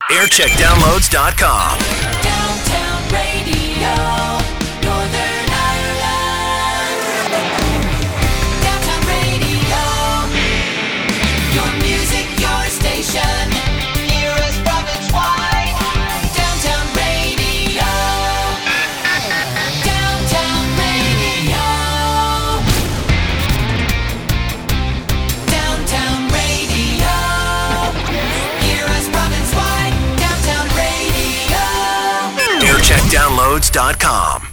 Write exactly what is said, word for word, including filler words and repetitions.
aircheck downloads dot com. Downtown Radio, Northern Ireland. Downtown Radio, your music, your station. Hear us province-wide. Downtown Radio. Downtown Radio. Downtown Radio. Hear us province-wide. Downtown Radio. aircheck downloads dot com.